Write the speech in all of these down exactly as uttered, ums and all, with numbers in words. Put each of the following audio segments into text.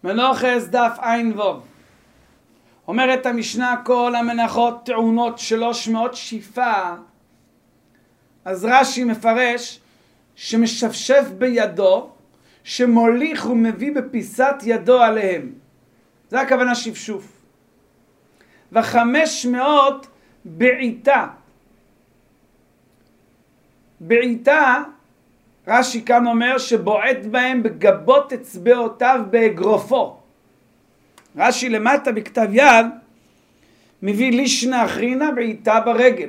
מנוחס דף עין ווב. אומרת המשנה, כל המנחות טעונות שלוש מאות שיפה. אז רש"י מפרש שמשפשף בידו, שמוליך ומביא בפיסת ידו עליהם. זה הכוונה שפשוף. וחמש מאות בעיטה. בעיטה, רש"י כאן אומר שבועט בהם בגבות אצבעותיו באגרופו. רש"י למטה בכתב יד מביא לישנה אחרינה בעיטה ברגל.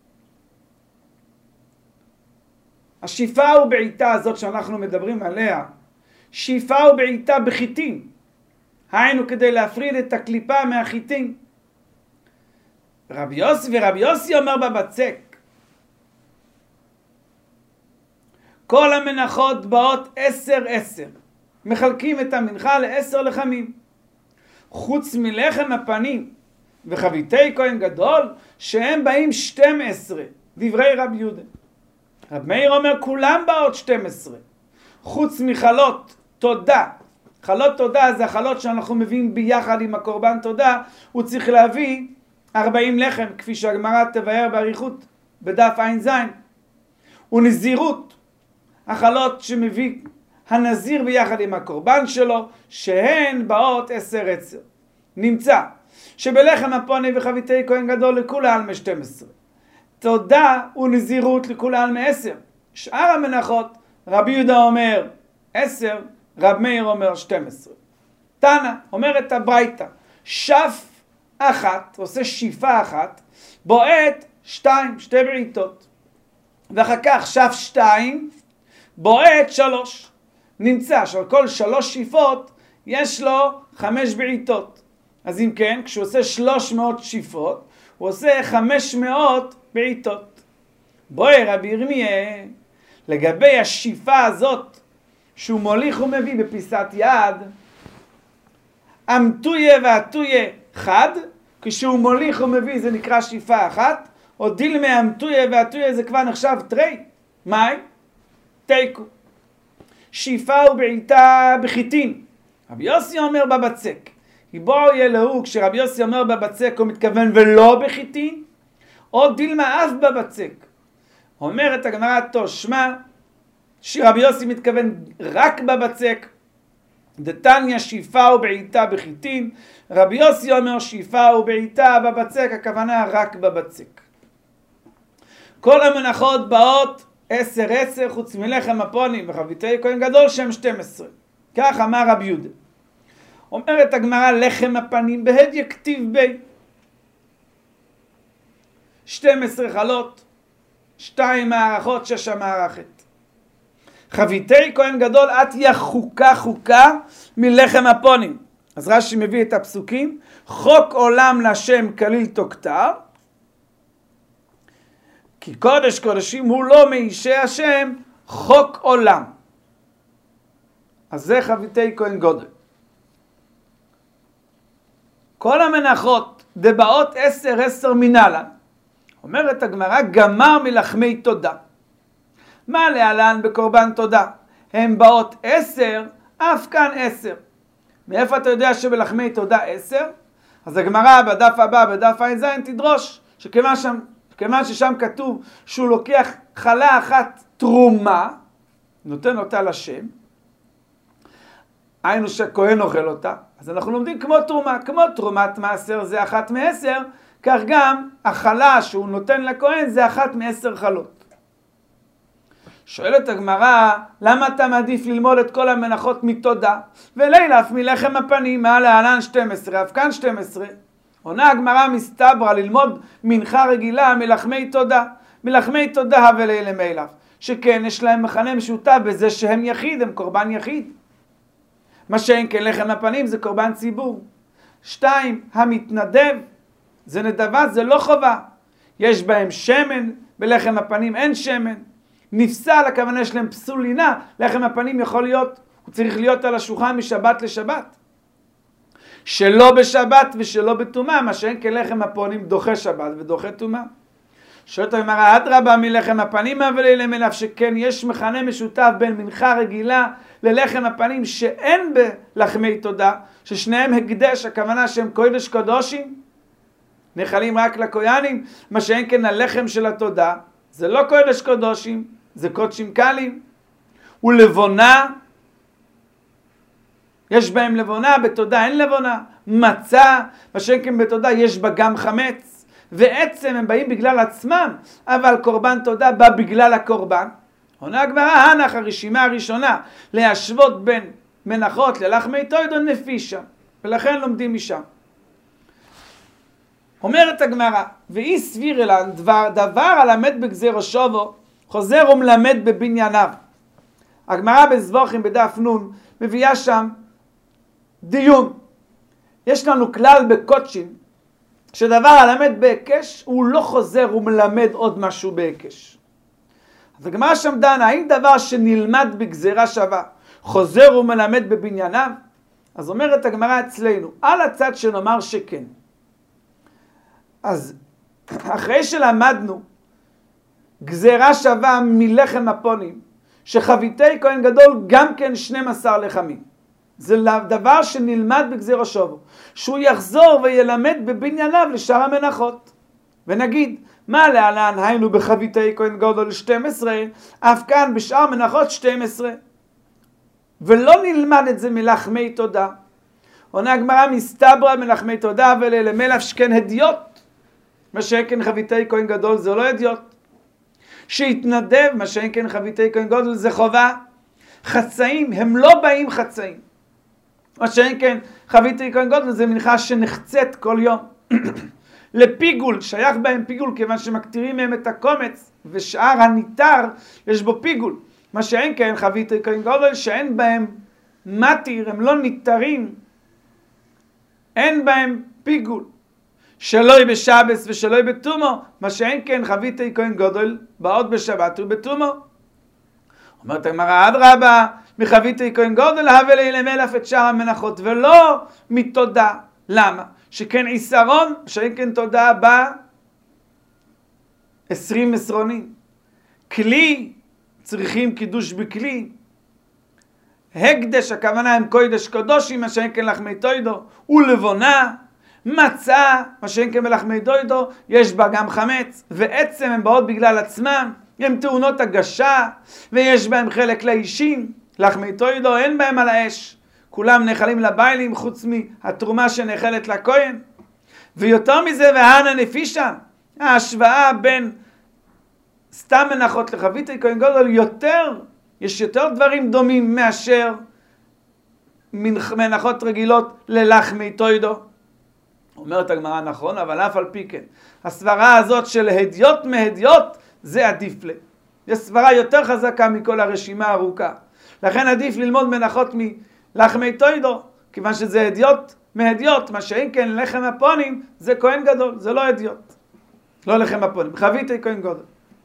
השאיפה ובעיטה הזאת שאנחנו מדברים עליה, שאיפה ובעיטה בחיטים, היינו כדי להפריד את הקליפה מהחיטים. רבי יוסי ורבי יוסי אומר בבצק, כל המנחות באות עשר עשר, מחלקים את המנחה לעשר לחמים, חוץ מלחם הפנים וחביתי כהן גדול שהם באים שתים עשרה, דברי רבי יהודה. רב מאיר אומר כולם באות שתים עשרה, חוץ מחלות תודה. חלות תודה זה החלות שאנחנו מביאים ביחד עם הקורבן תודה, הוא צריך להביא ארבעים לחם, כפי שהגמרא תבאר באריכות בדף עין זין. ונזירות, החלות שמביא הנזיר ביחד עם הקורבן שלו, שהן באות עשר עשר. נמצא שבלחם הפוני וחביתי כהן גדול לכולה על מ-שתים עשרה. תודה ונזירות לכולה על מ-עשר. שאר המנחות, רבי יהודה אומר עשר, רב מאיר אומר שתים עשרה. תנא אומרת הברייתא, שף אחת, עושה שיפה אחת, בועט שתיים, שתי בעיטות. ואחר כך שף שתיים, בועט שלוש. נמצא שעל כל שלוש שיפות יש לו חמש בעיטות. אז אם כן, כשהוא עושה שלוש מאות שיפות, הוא עושה חמש מאות בעיטות. בואי רבי ירמיה, לגבי השיפה הזאת, שהוא מוליך ומביא בפיסת יד, אמתויה ואתויה חד, כשהוא מוליך ומביא זה נקרא שיפה אחת, או דילמה אמתויה ואתויה זה כבר נחשב תרי. מאי? תיקו. שיפה ובעיטה בחיטין. רבי יוסי אומר בבצק. בואו ילהו, כשרבי יוסי אומר בבצק הוא מתכוון ולא בחיטין, או דילמה אף בבצק. אומרת הגמרא תושמע, שרבי יוסי מתכוון רק בבצק. דתניא שיפה ובעיטה בחיטין, רבי יוסי אומר שיפה ובעיטה בבצק, הכוונה רק בבצק. כל המנחות באות עשר עשר, חוץ מלחם הפונים וחביתי כהן גדול שהם שתים עשרה. כך אמר רבי יהודה. אומרת הגמרא לחם הפנים בהדיא כתיב בי. שתים עשרה חלות, שתיים מערכות, שש המערכת. חביתי כהן גדול עתיה חוקה חוקה מלחם הפונים. אז רש"י מביא את הפסוקים, חוק עולם לשם כליל תוקתר, כי קודש קודשים הוא לא מאישי השם, חוק עולם. אז זה חביתי כהן גדול. כל המנחות דבאות עשר עשר מנהלן, אומרת הגמרא, גמר מלחמי תודה. מה להלן בקורבן תודה? הם באות עשר, אף כאן עשר. מאיפה אתה יודע שבלחמי תודה עשר? אז הגמרא בדף הבא, בדף עין זין, תדרוש, שכיוון שם, כיוון ששם כתוב שהוא לוקח חלה אחת תרומה, נותן אותה לשם, היינו שכהן אוכל אותה, אז אנחנו לומדים כמו תרומה, כמו תרומת מעשר זה אחת מעשר, כך גם החלה שהוא נותן לכהן זה אחת מעשר חלות. שואלת הגמרא, למה אתה מעדיף ללמוד את כל המנחות מתודה? ולילה אף מלחם הפנים, מה להלן שתים עשרה, אף כאן שתים עשרה. עונה הגמרא מסתברא ללמוד מנחה רגילה מלחמי תודה. מלחמי תודה ולילה מילף. שכן יש להם מכנה משותף בזה שהם יחיד, הם קורבן יחיד. מה שאין כן לחם הפנים זה קורבן ציבור. שתיים, המתנדב, זה נדבה, זה לא חובה. יש בהם שמן, בלחם הפנים אין שמן. נפסל, הכוונה יש להם פסול לינה, לחם הפנים יכול להיות, הוא צריך להיות על השולחן משבת לשבת. שלא בשבת ושלא בתומה, מה שאין כלחם הפונים דוחה שבת ודוחה תומה. שואלת הגמרא, אדרבה מלחם הפנים וללחם אף שכן יש מכנה משותף בין מנחה רגילה ללחם הפנים שאין בלחמי תודה, ששניהם הקדש, הכוונה שהם קודש קודשים, נחלים רק לכהנים, מה שאין כן הלחם של התודה, זה לא קודש קודשים, זה קודשים קלים, ולבונה, יש בהם לבונה, בתודה אין לבונה, מצה, מה שאין כן בתודה יש בה גם חמץ, ועצם הם באים בגלל עצמם, אבל קורבן תודה בא בגלל הקורבן. עונה הגמרא, הנח הרשימה הראשונה, להשוות בין מנחות ללחמי תוידו נפישה, ולכן לומדים משם. אומרת הגמרא, ואי סביר אלן דבר, דבר הלמד בגזירו שובו, חוזר ומלמד בבנייניו. הגמרא בזבוחים בדף נון מביאה שם דיון. יש לנו כלל בקודשים, שדבר הלמד בהיקש הוא לא חוזר ומלמד עוד משהו בהיקש. אז הגמרא שם דנה, האם דבר שנלמד בגזירה שווה חוזר ומלמד בבנייניו? אז אומרת הגמרא אצלנו, על הצד שנאמר שכן. אז אחרי שלמדנו גזירה שווה מלחם הפונים, שחביתי כהן גדול גם כן שנים עשר לחמים. זה דבר שנלמד בגזירו שובו, שהוא יחזור וילמד בבנייניו לשאר המנחות. ונגיד, מה להלן היינו בחביתי כהן גדול שתים עשרה, אף כאן בשאר מנחות שתים עשרה. ולא נלמד את זה מלחמי תודה. עונה הגמרא מסתברא מלחמי תודה ולמלף שכן הדיוט. מה שכן חביתי כהן גדול זה לא הדיוט. שהתנדב, מה שכן חביתי כהן גדול זה חובה. חצאים, הם לא באים חצאים. מה שכן חביתי כהן גדול זה מנחה שנחצת כל יום. לפיגול, שייך בהם פיגול כיוון שמקטירים מהם את הקומץ, ושאר הניתר יש בו פיגול. מה שאין כן חביתי כהן גדול שאין בהם מתיר, הם לא ניתרים, אין בהם פיגול. שלוי בשבס ושלוי בתומו, מה שאין כן חביתי כהן גדול באות בשבת ובתומו. אומרת הגמרא, אדרבה מחביתי כהן גדול הווה למלף את שאר המנחות ולא מתודה. למה? שכן עיסרון, שאין כן תודה בא עשרים מסרונים. כלי, צריכים קידוש בכלי. הקדש, הכוונה הם קודש קודשים, מה שאין כן לחמי תוידו, ולבונה, מצה, מה שאין כן בלחמי תוידו, יש בה גם חמץ, ועצם הם באות בגלל עצמם, הם טעונות הגשה, ויש בהם חלק לאישים, לחמי תוידו אין בהם על האש. כולם נחלים לביילים חוץ מהתרומה שנחלת לכהן. ויותר מזה והנה נפישה, ההשוואה בין סתם מנחות לחביתי כהן גדול יותר, יש יותר דברים דומים מאשר מנחות רגילות ללחמי תוידו. אומרת הגמרא נכון, אבל אף על פי כן. הסברה הזאת של הדיוט מהדיוט זה עדיף לה. יש סברה יותר חזקה מכל הרשימה הארוכה. לכן עדיף ללמוד מנחות מ... לחמי תוידו, כיוון שזה הדיוט מהדיוט, מה שאין כן לחם הפונים זה כהן גדול, זה לא הדיוט, לא לחם הפונים, חביתי כהן גדול.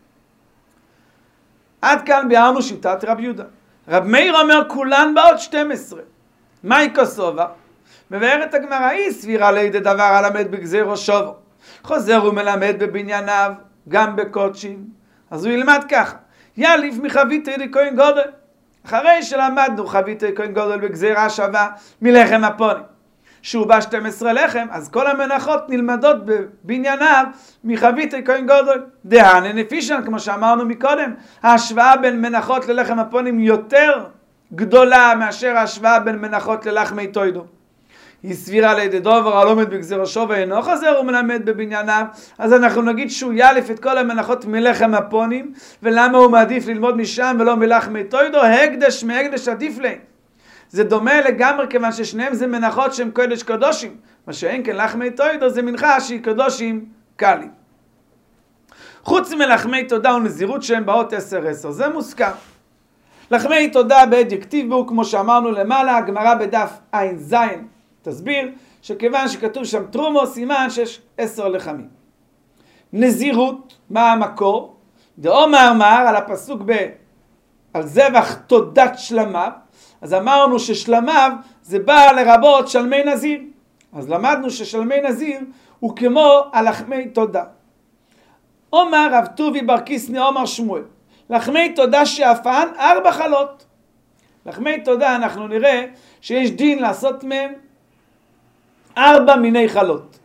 עד כאן ביארנו שיטת רב יהודה. רב מאיר אומר כולן באות שתים עשרה. מהי כוסובה? מבארת הגמרא, היא סבירה לידי דבר הלמד בגזירו שובו. חוזר ומלמד בבנייניו, גם בקודשים. אז הוא ילמד ככה, יאליף מחביתי כהן גדול. אחרי שלמדנו חביתי כהן גדול בגזירה שווה מלחם הפונים, שהוא בא שתים עשרה לחם, אז כל המנחות נלמדות בבנייניו מחביתי כהן גדול. דהנה נפישן, כמו שאמרנו מקודם, ההשוואה בין מנחות ללחם הפונים יותר גדולה מאשר ההשוואה בין מנחות ללחמי תוידו. היא סבירה לידי דובר הלומד בגזירו שובו אינו חוזר ומלמד בבנייניו, אז אנחנו נגיד שהוא יאלף את כל המנחות מלחם הפונים, ולמה הוא מעדיף ללמוד משם ולא מלחמי תוידו? הקדש מהקדש עדיף להם. זה דומה לגמרי כיוון ששניהם זה מנחות שהם קודש קודשים, מה שאין כן לחמי תוידו זה מנחה שהיא קודשים קלים. חוץ מלחמי תודה ונזירות שהם באות עשר עשר, זה מוסכם. לחמי תודה באדיקטיב בו, כמו שאמרנו למעלה, הגמרא בדף עין זין תסביר שכיוון שכתוב שם תרומו סימן שיש עשר לחמים. נזירות, מה המקור? דאמר מר על הפסוק ב על זבח תודת שלמיו, אז אמרנו ששלמיו זה בא לרבות שלמי נזיר, אז למדנו ששלמי נזיר הוא כמו הלחמי תודה. אומר רב טובי בר קיסני אומר שמואל, לחמי תודה שאפן ארבע חלות. לחמי תודה אנחנו נראה שיש דין לעשות מהם ארבע מיני חלות.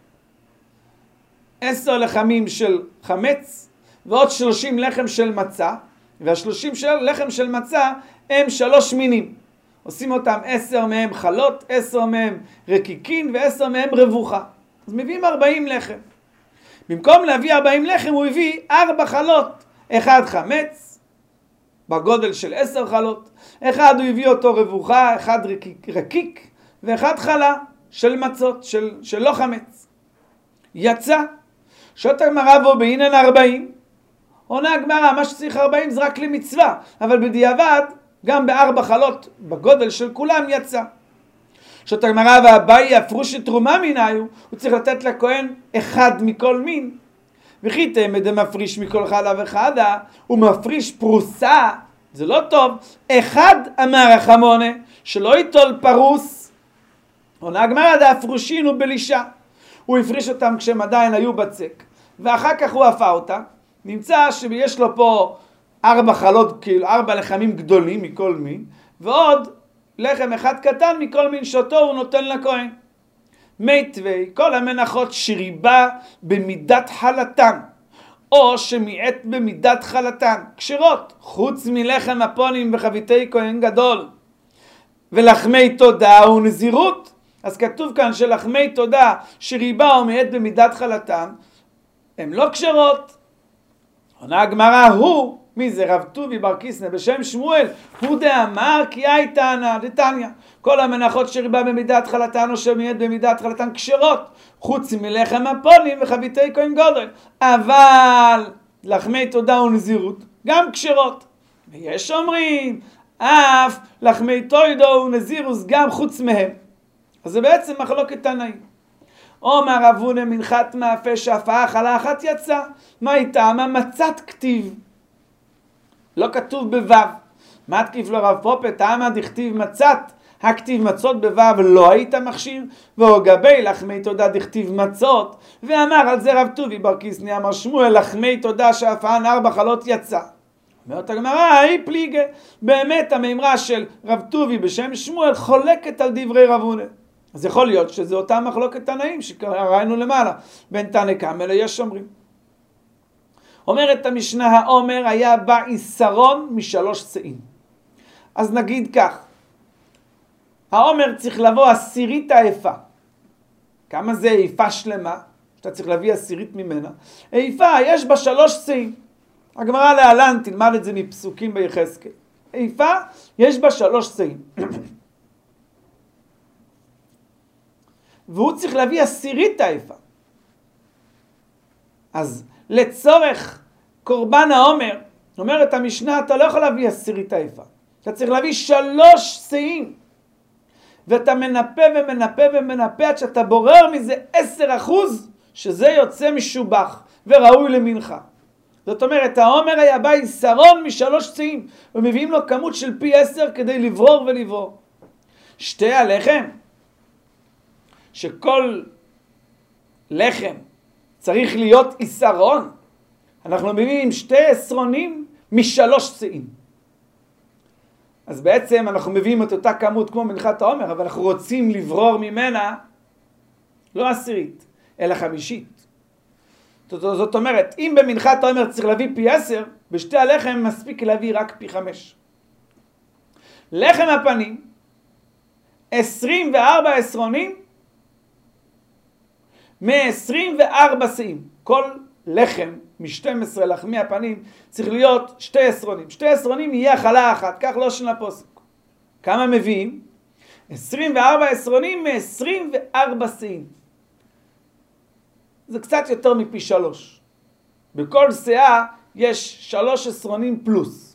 עשר לחמים של חמץ ועוד שלושים לחם של מצה, והשלושים של לחם של מצה הם שלוש מינים. עושים אותם עשר מהם חלות, עשר מהם רקיקין ועשר מהם רבוחה. אז מביאים ארבעים לחם. במקום להביא ארבעים לחם הוא הביא ארבע חלות. אחד חמץ בגודל של עשר חלות, אחד הוא הביא אותו רבוחה, אחד רקיק, רקיק ואחד חלה של מצות, של, של לא חמץ. יצא שוט הגמרא בו בעינן ארבעים. עונה הגמרא, מה שצריך ארבעים זה רק למצווה, אבל בדיעבד גם בארבע חלות בגודל של כולם יצא. שוט הגמרא והבאי הפרוש תרומה מיניו, הוא צריך לתת לכהן אחד מכל מין. וכי תמד מפריש מכל חלה וחדה, הוא מפריש פרוסה, זה לא טוב. אחד אמר החמונה, שלא ייטול פרוס. עונה הגמרא דאפרושינו בלישה, הוא הפריש אותם כשהם עדיין היו בצק, ואחר כך הוא אפה אותם. נמצא שיש לו פה ארבע חלות, כאילו ארבע לחמים גדולים מכל מין, ועוד לחם אחד קטן מכל מין שאותו הוא נותן לכהן. מיתווי, כל המנחות שריבה במידת חלתן, או שמיעט במידת חלתן, כשרות, חוץ מלחם הפונים וחביתי כהן גדול, ולחמי תודה ונזירות. אז כתוב כאן שלחמי תודה שריבה או מיעט במידת חלתן, הם לא כשרות. עונה הגמרא, הוא, מי זה? רב טובי בר קיסני בשם שמואל, הוא דאמר כי היי טענה דתניא, כל המנחות שריבה במידת חלתן או שמיעט במידת חלתן כשרות, חוץ מלחם הפונים וחביתי כהן גדול, אבל לחמי תודה ונזירות גם כשרות. ויש אומרים אף לחמי תודה ונזירוס גם חוץ מהם. אז זה בעצם מחלוקת תנאים. אומר רב הונא מנחת מאפה שאפה חלה אחת יצא. מה איתה? מה מצת כתיב? לא כתוב בוו. מה תקיף לו רב פופה? טעמה דכתיב מצת, הכתיב מצות בוו לא היית מכשיר, והגבי לחמי תודה דכתיב מצות, ואמר על זה רב טובי בר קיסני אמר שמואל לחמי תודה שאפן ארבע חלות יצא. אומרת הגמרא, אי פליגה, באמת המימרה של רב טובי בשם שמואל חולקת על דברי רב הונא. אז יכול להיות שזה אותה מחלוקת תנאים שראינו למעלה, בין תנא קמא ליש אומרים. אומרת המשנה, העומר היה בא איסרון משלוש צאים. אז נגיד כך, העומר צריך לבוא עשירית האיפה. כמה זה איפה שלמה? שאתה צריך להביא עשירית ממנה. איפה יש בה שלוש צאים. הגמרא להלן תלמד את זה מפסוקים ביחזקאל. איפה יש בה שלוש צאים. והוא צריך להביא עשירית האיפה. אז לצורך קורבן העומר, אומרת המשנה, אתה לא יכול להביא עשירית האיפה. אתה צריך להביא שלוש צאים. ואתה מנפה ומנפה ומנפה עד שאתה בורר מזה עשר אחוז, שזה יוצא משובח וראוי למנחה. זאת אומרת, העומר היה בא איסרון משלוש צאים, ומביאים לו כמות של פי עשר כדי לברור ולברור. שתי הלחם, שכל לחם צריך להיות איסרון, אנחנו מביאים שתי עשרונים משלוש צאים. אז בעצם אנחנו מביאים את אותה כמות כמו מנחת העומר, אבל אנחנו רוצים לברור ממנה לא עשירית, אלא חמישית. זאת אומרת, אם במנחת העומר צריך להביא פי עשר, בשתי הלחם מספיק להביא רק פי חמש. לחם הפנים, עשרים וארבע עשרונים, מ-עשרים וארבע שאים. כל לחם מ-שתים עשרה לחמי הפנים צריך להיות שתי עשרונים. שתי עשרונים יהיה חלה אחת, כך לא שנה פוסק. כמה מביאים? עשרים וארבע עשרונים מ-עשרים וארבע שאים. זה קצת יותר מפי שלוש. בכל שאה יש שלוש עשרונים פלוס.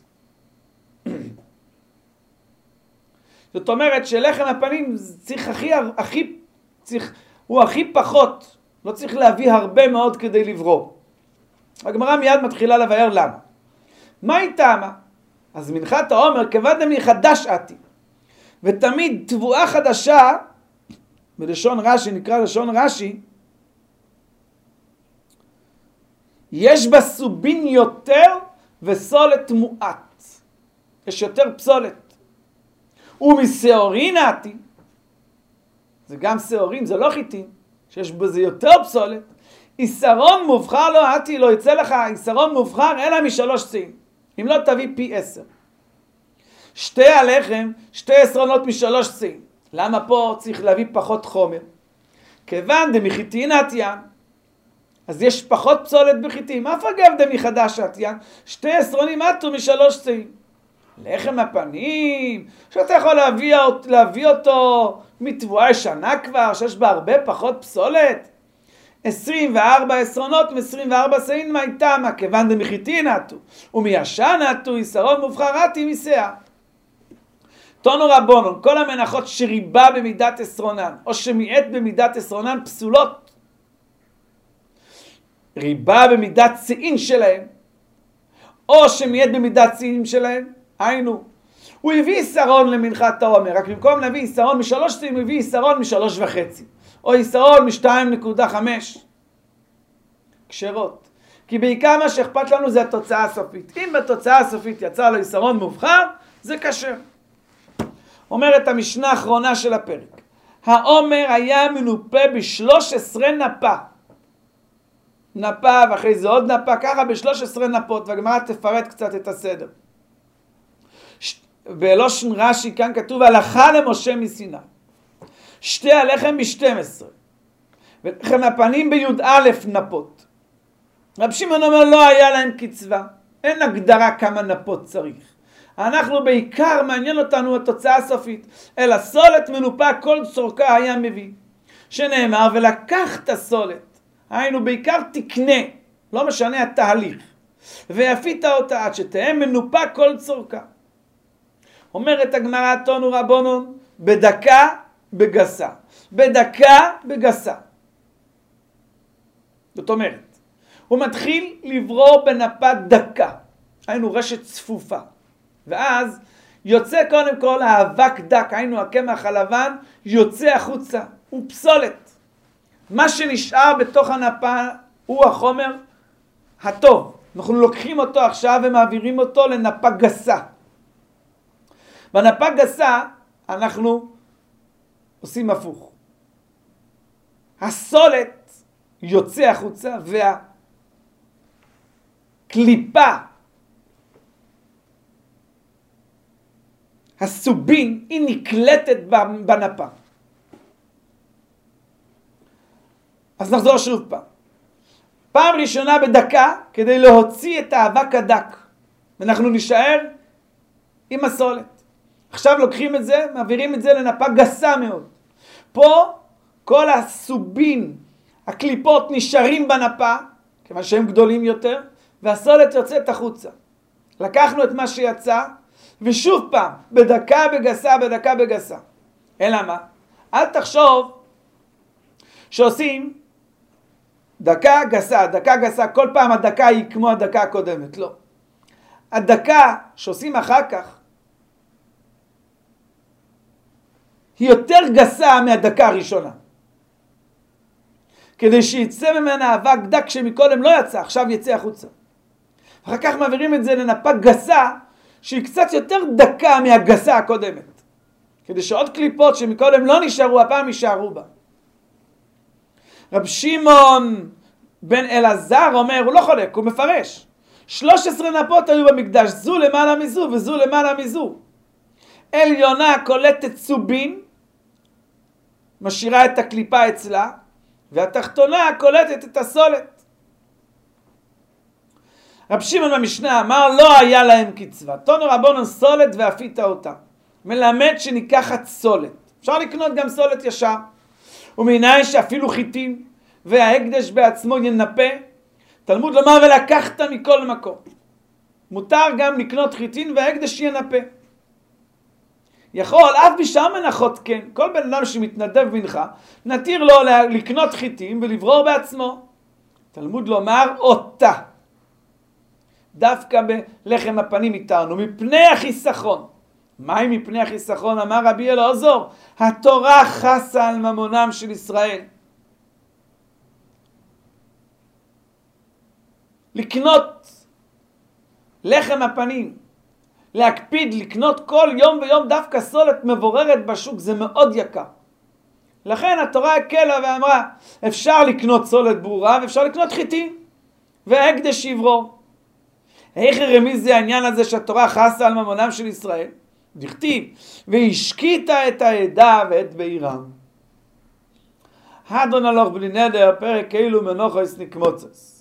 זאת אומרת שלחם הפנים צריך הכי, הכי, צריך, הוא הכי פחות, לא צריך להביא הרבה מאוד כדי לברור. הגמרא מיד מתחילה לבאר למה. מה היא טעמה? אז מנחת העומר כבד דמי חדש עתי. ותמיד תבואה חדשה, בלשון רש"י, נקרא לשון רש"י, יש בה סובין יותר וסולת מועט. יש יותר פסולת. ומסעורין עתי, זה גם שעורים, זה לא חיטין, שיש בזה יותר פסולת, איסרון מובחר לא עתי, לא יצא לך איסרון מובחר אלא משלוש צעים. אם לא תביא פי עשר. שתי הלחם, שתי עשרונות משלוש צעים. למה פה צריך להביא פחות חומר? כיוון דמחיטין עתיין, אז יש פחות פסולת בחיטים. אף אגב דמחדש עתיין, שתי עשרונים עטו משלוש צעים. לחם הפנים, שאתה יכול להביא, להביא אותו מתבואה ישנה כבר, שיש בה הרבה פחות פסולת. עשרים וארבע עשרונות מ-עשרים וארבע צעים מהייתמה, כיוון דמחיטין עטו, ומישן עטו, איסרון מובחר עתי מסע. תונו רבונון, כל המנחות שריבה במידת עשרונן, או שמיעט במידת עשרונן פסולות. ריבה במידת צעין שלהם, או שמיעט במידת צעין שלהם, היינו. הוא הביא איסרון למנחת העומר, רק במקום להביא איסרון משלוש צעים, הוא הביא איסרון משלוש וחצי, או איסרון משתיים נקודה חמש. כשרות. כי בעיקר מה שאכפת לנו זה התוצאה הסופית. אם בתוצאה הסופית יצא לו איסרון מובחר, זה כשר. אומרת המשנה האחרונה של הפרק. העומר היה מנופה ב-שלוש עשרה נפה. נפה ואחרי זה עוד נפה, ככה ב-שלוש עשרה נפות, והגמרא תפרט קצת את הסדר. בלושן רש"י כאן כתוב הלכה למשה מסיני. שתי הלחם ב-שתים עשרה. ולחם הפנים בי"א נפות. רב שמעון אומר לא היה להם קצבה. אין הגדרה כמה נפות צריך. אנחנו בעיקר מעניין אותנו התוצאה הסופית. אלא סולת מנופה כל צורכה היה מביא. שנאמר ולקח את הסולת. היינו בעיקר תקנה. לא משנה התהליך. ויפית אותה עד שתהיה מנופה כל צורכה. אומרת הגמרא תונו רבונון בדקה בגסה. בדקה בגסה. זאת אומרת, הוא מתחיל לברור בנפה דקה. היינו רשת צפופה. ואז יוצא קודם כל האבק דק, היינו הקמח הלבן, יוצא החוצה. הוא פסולת. מה שנשאר בתוך הנפה הוא החומר הטוב. אנחנו לוקחים אותו עכשיו ומעבירים אותו לנפה גסה. בנפה גסה אנחנו עושים הפוך. הסולת יוצא החוצה והקליפה, הסובין, היא נקלטת בנפה. אז נחזור שוב פעם. פעם ראשונה בדקה כדי להוציא את האבק הדק. ואנחנו נשאר עם הסולת. עכשיו לוקחים את זה, מעבירים את זה לנפה גסה מאוד. פה כל הסובין, הקליפות נשארים בנפה, כיוון שהם גדולים יותר, והסולת יוצאת החוצה. לקחנו את מה שיצא, ושוב פעם, בדקה בגסה, בדקה בגסה. אלא מה? אל תחשוב שעושים דקה גסה, דקה גסה, כל פעם הדקה היא כמו הדקה הקודמת. לא. הדקה שעושים אחר כך, היא יותר גסה מהדקה הראשונה. כדי שיצא ממנה אבק דק שמקודם לא יצא, עכשיו יצא החוצה. אחר כך מעבירים את זה לנפה גסה, שהיא קצת יותר דקה מהגסה הקודמת. כדי שעוד קליפות שמקודם לא נשארו, הפעם יישארו בה. רב שמעון בן אלעזר אומר, הוא לא חולק, הוא מפרש. שלוש עשרה נפות היו במקדש, זו למעלה מזו וזו למעלה מזו. עליונה קולטת סובין, משאירה את הקליפה אצלה, והתחתונה קולטת את הסולת. רב שמעון במשנה אמר, לא היה להם קצבה. תונו רבונון סולת ואפית אותה. מלמד שניקחת סולת. אפשר לקנות גם סולת ישר. ומעניין שאפילו חיטים, וההקדש בעצמו ינפה. תלמוד לומר ולקחת מכל מקום. מותר גם לקנות חיטין וההקדש ינפה. יכול, אף בשאר מנחות כן, כל בן אדם שמתנדב מנחה, נתיר לו לקנות חיטים ולברור בעצמו. תלמוד לומר אותה. דווקא בלחם הפנים איתרנו, מפני החיסכון. מהי מפני החיסכון? אמר רבי אלעזר, התורה חסה על ממונם של ישראל. לקנות לחם הפנים, להקפיד לקנות כל יום ויום דווקא סולת מבוררת בשוק, זה מאוד יקר. לכן התורה הקלה ואמרה, אפשר לקנות סולת ברורה ואפשר לקנות חיטים והקדש יברור. איך רמיז זה העניין הזה שהתורה חסה על ממונם של ישראל? דכתיב, והשקיטה את העדה ואת בעירם. אדון הלוך בלי נדר, פרק כאילו מנוחס נקמוצס.